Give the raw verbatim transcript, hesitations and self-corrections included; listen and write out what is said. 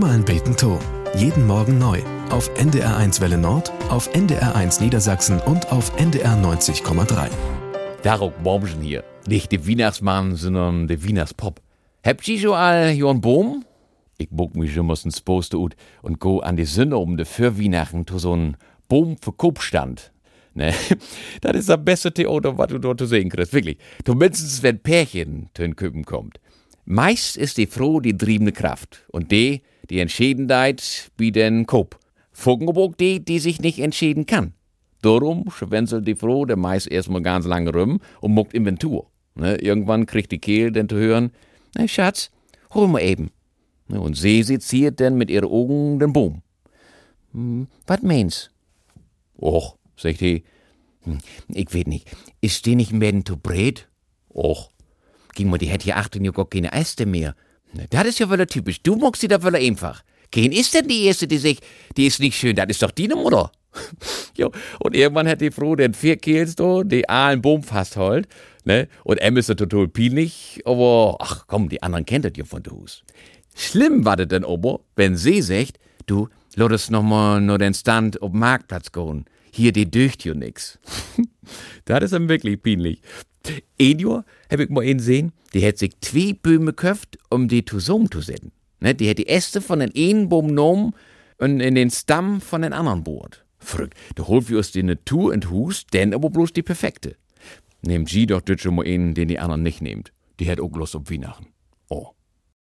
Immer ein Beten to. Jeden Morgen neu. Auf N D R eins Welle Nord, auf N D R eins Niedersachsen und auf N D R neunzig Komma drei. Darum Baumchen hier. Nicht der Weihnachtsmann, sondern der Weihnachtspop. Habt ihr schon all Jon Boom? Ich buck mich schon ins Poste ut und go an die Sünde um de Fürweihnachten zu so'n Boom-Verkaufsstand. Ne, das ist das beste Theater, was du dort zu sehen kriegst. Wirklich. Zumindest wenn Pärchen zu den Köpen kommt. Meist ist die Frau die triebende Kraft. Und die, die Entschiedenheit, wie den Kop. Vogelbock die, die sich nicht entscheiden kann. Darum schwänzelt die Frau der meist erstmal ganz lange rum und muckt Inventur. Ne, irgendwann kriegt die Kehl dann zu hören, na Schatz, hol mal eben. Ne, und sie seziert dann mit ihren Augen den Baum. Hm, was meinst? Och, sagt die, hm, ich weet nicht, ist die nicht ein bisschen zu breit? Och, ging mal, die hätte hier achten ja gar keine Äste mehr. Ne, das ist ja wohl typisch, du magst sie da wohl einfach. Wen ist denn die Erste, die sich, die ist nicht schön, das ist doch die Mutter. Jo, und irgendwann hat die Frau den vier Kehls da, die einen Baum fastholt, ne, und er ist total peinlich, aber, ach komm, die anderen kennt das ja von Hus. Schlimm war das dann aber, wenn sie sagt, du, lass uns noch mal nur den Stand auf den Marktplatz gehen. Hier, die dürft ja nix. Das ist dann wirklich peinlich. Ein Jahr hab ich mal einen gesehen, die hat sich zwei Bäume gekauft, um die zusammen zu setzen. Ne, die hat die Äste von den einen Baum genommen und in den Stamm von den anderen bohrt. Verrückt, da holt wir aus die Natur in Hus, denn aber bloß die perfekte. Nehmt sie doch das schon mal einen, den die anderen nicht nehmt. Die hat auch Lust auf Weihnachten. Oh.